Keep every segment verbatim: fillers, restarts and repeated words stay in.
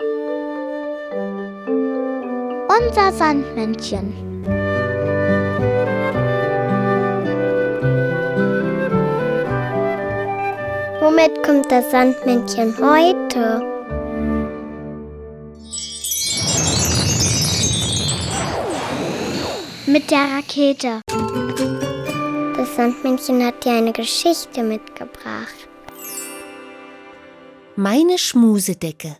Unser Sandmännchen. Womit kommt das Sandmännchen heute? Mit der Rakete. Das Sandmännchen hat dir eine Geschichte mitgebracht. Meine Schmusedecke.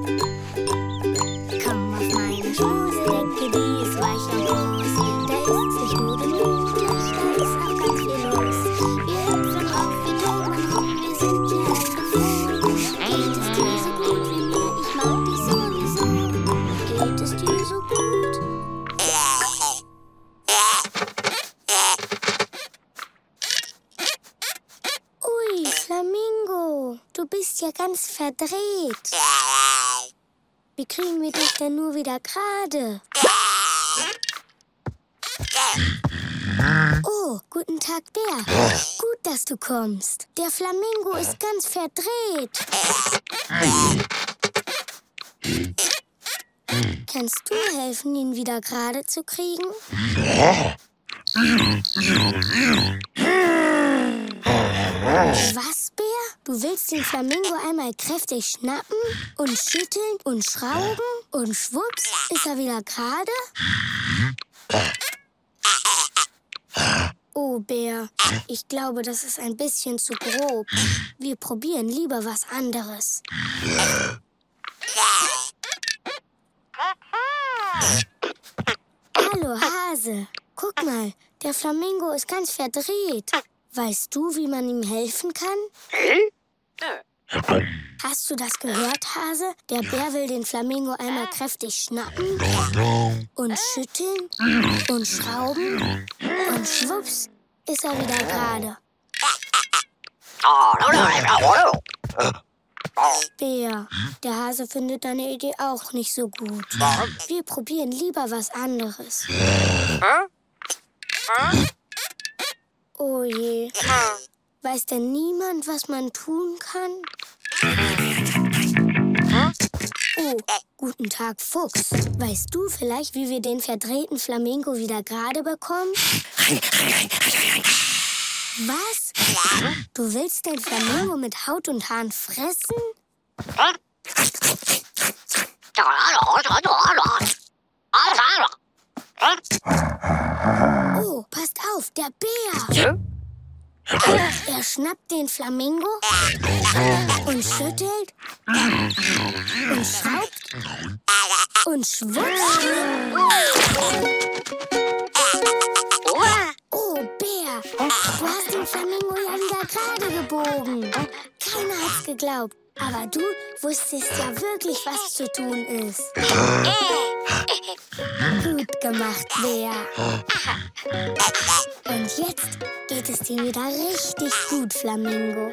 Komm auf meine Schmusedecke, die ist weich und groß. Da ist sich gut und gemütlich, da ist auch ganz viel los. Wir hüpfen auf wie Toben und wir sind hier eingefroren. Geht es dir so gut wie mir? Ich mag dich sowieso. Geht es dir so gut? Ui, Flamingo, du bist ja ganz verdreht. Wie kriegen wir dich denn nur wieder gerade? Oh, guten Tag, Bär. Gut, dass du kommst. Der Flamingo ist ganz verdreht. Kannst du helfen, ihn wieder gerade zu kriegen? Was, Bär? Du willst den Flamingo einmal kräftig schnappen und schütteln und schrauben und schwupps ist er wieder gerade? Oh, Bär, ich glaube, das ist ein bisschen zu grob. Wir probieren lieber was anderes. Hallo, Hase. Guck mal, der Flamingo ist ganz verdreht. Weißt du, wie man ihm helfen kann? Hast du das gehört, Hase? Der Bär will den Flamingo einmal kräftig schnappen und schütteln und schrauben und schwupps ist er wieder gerade. Bär, der Hase findet deine Idee auch nicht so gut. Wir probieren lieber was anderes. Oh je. Weiß denn niemand, was man tun kann? Oh, guten Tag, Fuchs. Weißt du vielleicht, wie wir den verdrehten Flamingo wieder gerade bekommen? Was? Du willst den Flamingo mit Haut und Haaren fressen? Oh, passt auf, der Bär! Er schnappt den Flamingo und schüttelt und schraubt und schwupps. Oh, Bär, du hast den Flamingo ja wieder gerade gebogen. Keiner hat's geglaubt, aber du wusstest ja wirklich, was zu tun ist. Gut gemacht, Bär. Und jetzt geht es dir wieder richtig gut, Flamingo.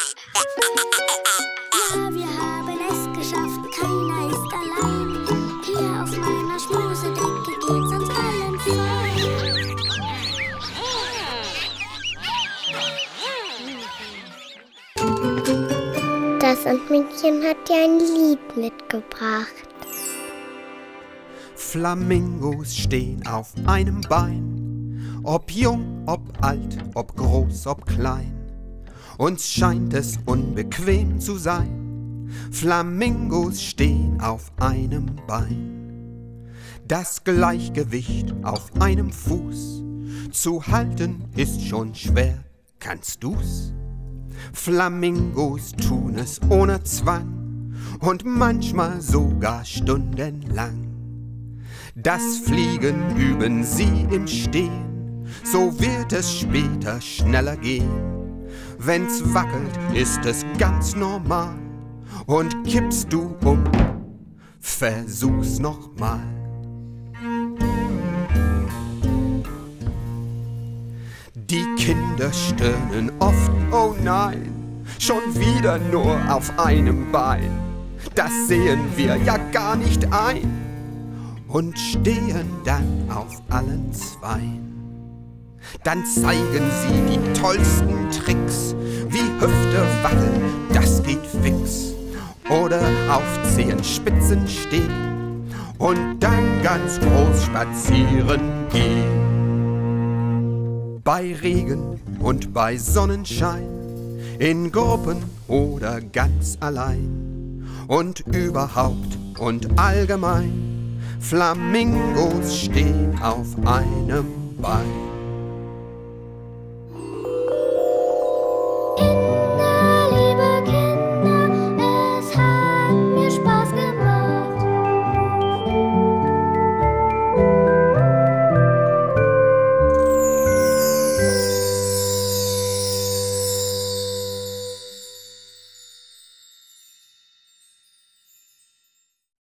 Ja, wir haben es geschafft, keiner ist allein. Hier auf meiner Schmusedecke geht's uns allen fein. Das Sandmännchen hat dir ein Lied mitgebracht. Flamingos stehen auf einem Bein, ob jung, ob alt, ob groß, ob klein. Uns scheint es unbequem zu sein. Flamingos stehen auf einem Bein. Das Gleichgewicht auf einem Fuß zu halten ist schon schwer, kannst du's? Flamingos tun es ohne Zwang und manchmal sogar stundenlang. Das Fliegen üben sie im Stehen, so wird es später schneller gehen. Wenn's wackelt, ist es ganz normal und kippst du um, versuch's nochmal. Die Kinder stöhnen oft, oh nein, schon wieder nur auf einem Bein. Das sehen wir ja gar nicht ein und stehen dann auf allen Zweien. Dann zeigen sie die tollsten Tricks, wie Hüfte wackeln, das geht fix. oder auf Zehenspitzen stehen und dann ganz groß spazieren gehen. Bei Regen und bei Sonnenschein, in Gruppen oder ganz allein und überhaupt und allgemein, Flamingos stehen auf einem Bein.